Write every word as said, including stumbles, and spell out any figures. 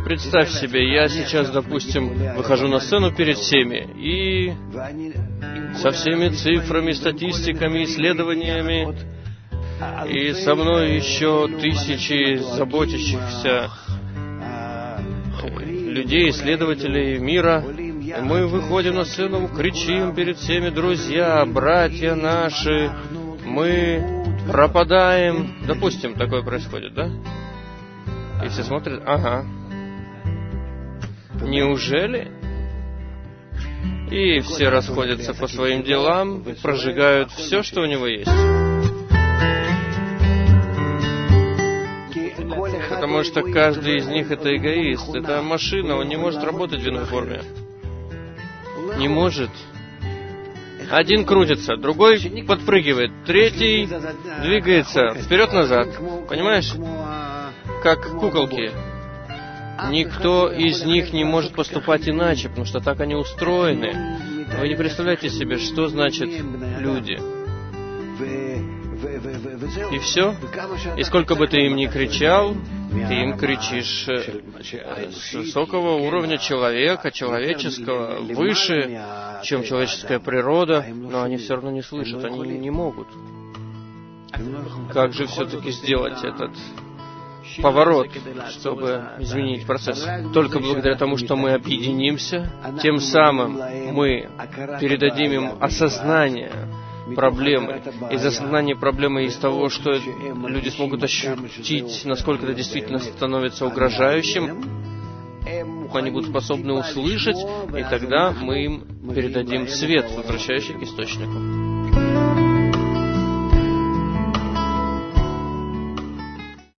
Представь себе, я сейчас, допустим, выхожу на сцену перед всеми и со всеми цифрами, статистиками, исследованиями, и со мной еще тысячи заботящихся людей, исследователей мира. И мы выходим на сцену, кричим перед всеми: друзья, братья наши, мы пропадаем. Допустим, такое происходит, да? И все смотрят: ага. Неужели? И все расходятся по своим делам, прожигают все, что у него есть. Потому что каждый из них — это эгоист, это машина, он не может работать в иной форме. Не может. Один крутится, другой подпрыгивает, третий двигается вперед-назад. Понимаешь? Как куколки. Никто из них не может поступать иначе, потому что так они устроены. Вы не представляете себе, что значит люди. И все. И сколько бы ты им ни кричал, ты им кричишь с высокого уровня человека, человеческого, выше, чем человеческая природа, но они все равно не слышат, они не могут. Как же все-таки сделать этот поворот, чтобы изменить процесс? Только благодаря тому, что мы объединимся, тем самым мы передадим им осознание проблемы. Из осознания проблемы, из того, что люди смогут ощутить, насколько это действительно становится угрожающим, они будут способны услышать, и тогда мы им передадим свет, возвращающий к источнику.